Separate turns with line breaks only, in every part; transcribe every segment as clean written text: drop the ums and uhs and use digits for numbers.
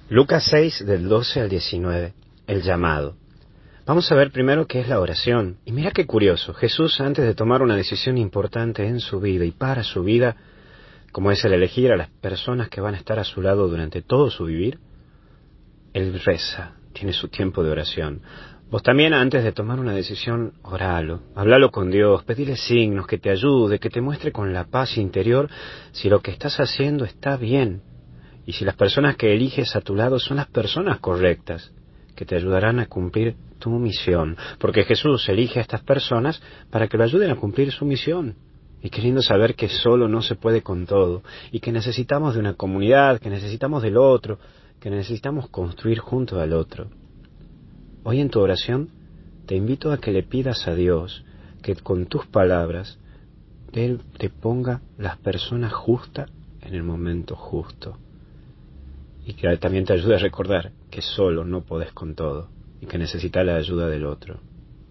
Lucas 6, del 12 al 19, el llamado. Vamos a ver primero qué es la oración. Y mira qué curioso, Jesús, antes de tomar una decisión importante en su vida y para su vida, como es el elegir a las personas que van a estar a su lado durante todo su vivir, Él reza, tiene su tiempo de oración. Vos también, antes de tomar una decisión, oralo, hablalo con Dios, pedile signos, que te ayude, que te muestre con la paz interior si lo que estás haciendo está bien y si las personas que eliges a tu lado son las personas correctas, que te ayudarán a cumplir tu misión, porque Jesús elige a estas personas para que lo ayuden a cumplir su misión. Y qué lindo saber que solo no se puede con todo, y que necesitamos de una comunidad, que necesitamos del otro, que necesitamos construir junto al otro. Hoy en tu oración te invito a que le pidas a Dios que con tus palabras Él te ponga las personas justas en el momento justo. Y que también te ayude a recordar que solo no podés con todo y que necesitas la ayuda del otro.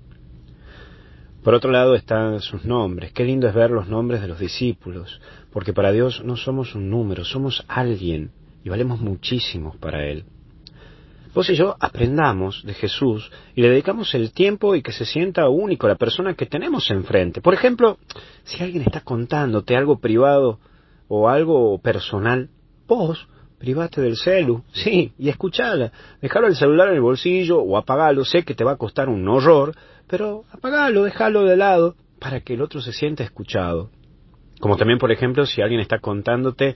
Por otro lado están sus nombres. Qué lindo es ver los nombres de los discípulos, porque para Dios no somos un número, somos alguien y valemos muchísimo para Él. Vos y yo aprendamos de Jesús y le dedicamos el tiempo y que se sienta único la persona que tenemos enfrente. Por ejemplo, si alguien está contándote algo privado o algo personal, vos private del celu, sí, y escuchala. Dejalo el celular en el bolsillo o apagalo. Sé que te va a costar un horror, pero apagalo, déjalo de lado para que el otro se sienta escuchado. Como también, por ejemplo, si alguien está contándote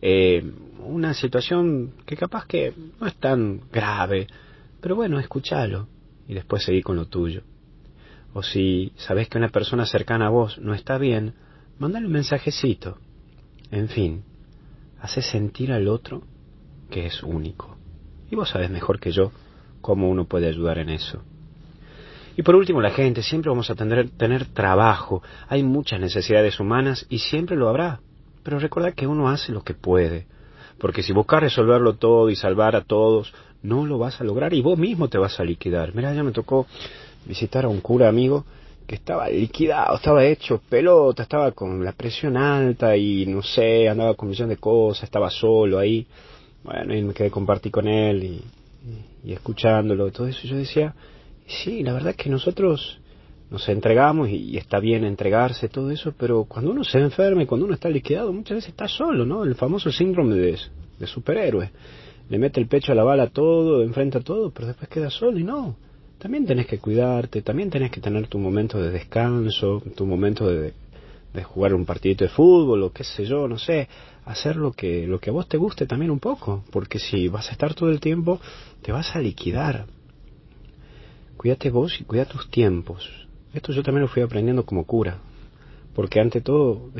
una situación que capaz que no es tan grave, pero bueno, escúchalo y después seguí con lo tuyo. O si sabés que una persona cercana a vos no está bien, mándale un mensajecito. En fin, hace sentir al otro que es único. Y vos sabés mejor que yo cómo uno puede ayudar en eso. Y por último, la gente, siempre vamos a tener trabajo, hay muchas necesidades humanas y siempre lo habrá, pero recordad que uno hace lo que puede, porque si buscas resolverlo todo y salvar a todos, no lo vas a lograr y vos mismo te vas a liquidar. Mirá, ya me tocó visitar a un cura amigo que estaba liquidado, estaba hecho pelota, estaba con la presión alta y no sé, andaba con un millón de cosas, estaba solo ahí. Bueno, y me quedé compartir con él y escuchándolo y todo eso. Yo decía, sí, la verdad es que nosotros nos entregamos y está bien entregarse, todo eso, pero cuando uno se enferma y cuando uno está liquidado, muchas veces está solo, ¿no? El famoso síndrome de superhéroe. Le mete el pecho a la bala todo, enfrenta todo, pero después queda solo y no. También tenés que cuidarte, también tenés que tener tu momento de descanso, tu momento de jugar un partidito de fútbol o qué sé yo, no sé, hacer lo que a vos te guste también un poco, porque si vas a estar todo el tiempo, te vas a liquidar. Cuídate vos y cuida tus tiempos. Esto yo también lo fui aprendiendo como cura, porque ante todo,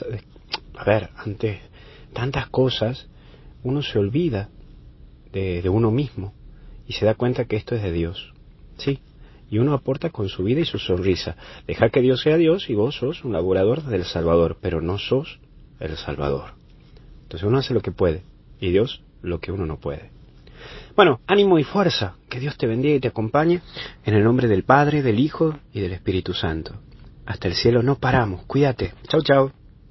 ante tantas cosas, uno se olvida de uno mismo y se da cuenta que esto es de Dios. Sí, y uno aporta con su vida y su sonrisa. Deja que Dios sea Dios y vos sos un laborador del Salvador, pero no sos el Salvador. Entonces uno hace lo que puede y Dios lo que uno no puede. Bueno, ánimo y fuerza, que Dios te bendiga y te acompañe en el nombre del Padre, del Hijo y del Espíritu Santo. Hasta el cielo no paramos, cuídate. Chau, chau.